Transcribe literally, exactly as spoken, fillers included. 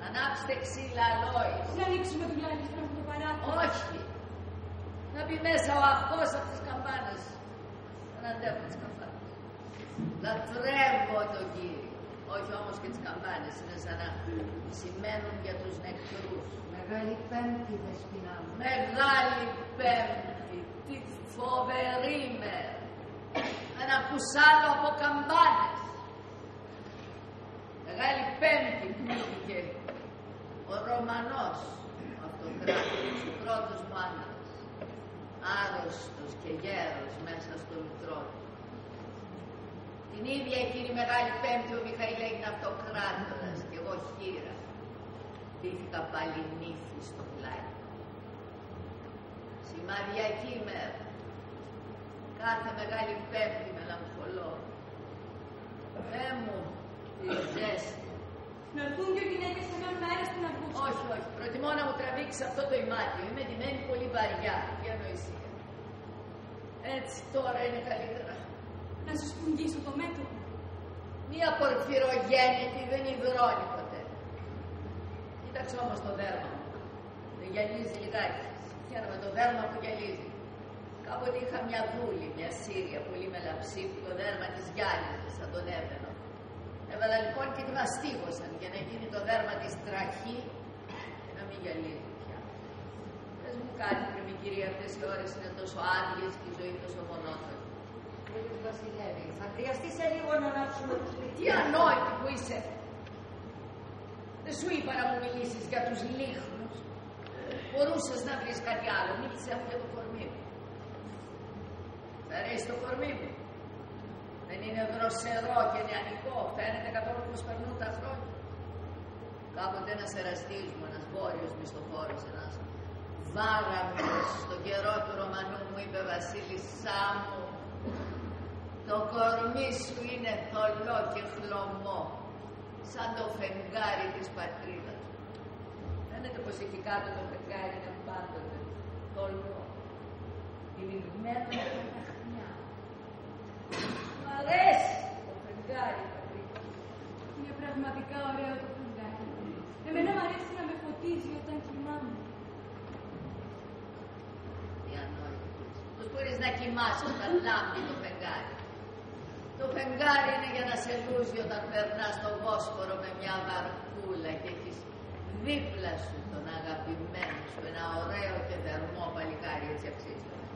Ανάψτε ξύλα αλόης. Να ανοίξουμε τουλάχιστον από το παράθυρο. Όχι. Να μπει μέσα ο αχός από τις καμπάνες. Δεν αντέχω τις καμπάνες. Λατρεύω τον Κύριο. Όχι όμως και τις καμπάνες. Είναι σαν να σημαίνουν για τους νεκρούς. Μεγάλη Πέμπτη, Δεσπινά μου. Μεγάλη Πέμπτη. Τι φοβερή μέρα. Ένα κουσάλο από καμπάνες. Μεγάλη Πέμπτη πνίγηκε ο Ρωμανός αυτοκράτορας, ο πρώτος μου άντρας, άρρωστος και γέρος μέσα στο μητρό του. Την ίδια εκείνη Μεγάλη Πέμπτη ο Μιχαήλ έγινε αυτοκράτορας και εγώ χείρα. Ντύθηκα πάλι νύφη στο πλάι. Σημαδιακή μέρα. Κάθε Μεγάλη Πέμπτη μελαγχολώ. Θεέ μου, τη ζέστη. Να έρθουν δύο γυναίκες σε μια μέρα στην Αυγούστου. Όχι, όχι. Προτιμώ να μου τραβήξει αυτό το ημάτιο. Είμαι ντυμένη πολύ βαριά. Για ανοησία. Έτσι τώρα είναι καλύτερα. Να σου σφουγγίσω το μέτωπο. Μία πορφυρογέννητη δεν υδρώνει ποτέ. Κοίταξε όμως το δέρμα μου. Δεν γυαλίζει λιγάκι. Συγχαίρομαι το δέρμα που γυαλίζει. Κάποτε είχα μια δούλη, μια Σύρια, πολύ μελαψή, που το δέρμα της γυάλιζε σαν τον έβαινο. Έβαλα λοιπόν και τη μαστίγωσαν για να γίνει το δέρμα της τραχή και να μην γυαλίζει πια. Πες μου κάτι, πριν κυρία, αυτές οι ώρες είναι τόσο άδειες και η ζωή τόσο μονότονη. Κύριε Βασιλεύη, θα χρειαστεί σε λίγο να ανάψουμε τους λύχους. Τι ανόητη που είσαι. Δεν σου είπα να μου μιλήσεις για τους λίχνους. Μπορούσες να βρεις κάτι άλλο. Μίλησε αυτό για το κορμί μου. Σ' αρέσει το κορμί μου. Δεν είναι δροσερό και νεανικό. Φαίνεται καθόλου πως περνούν τα χρόνια. Κάποτε ένας εραστής μου, ένας βόρειος μισθοφόρος, ένας βάραμος, στον καιρό του Ρωμανού μου είπε, Βασίλισσά μου, το κορμί σου είναι θολό και χλωμό, σαν το φεγγάρι της πατρίδας. Φαίνεται πως εκεί κάτω το φεγγάρι είναι πάντοτε θολό, τυλιγμένο με τα χνιά. Μ' αρέσει το φεγγάρι, πατρίδα. Είναι πραγματικά ωραίο το φεγγάρι. Εμένα μου αρέσει να με φωτίζει όταν κοιμάμαι. Τι ανόητος. Πώς μπορείς να κοιμάσαι όταν λάμπει το φεγγάρι. Το φεγγάρι είναι για να σε λούζει όταν περνάς στο Βόσπορο με μια βαρκούλα και έχεις δίπλα σου τον αγαπημένο σου, ένα ωραίο και θερμό παλικάρι, έτσι αξίζει.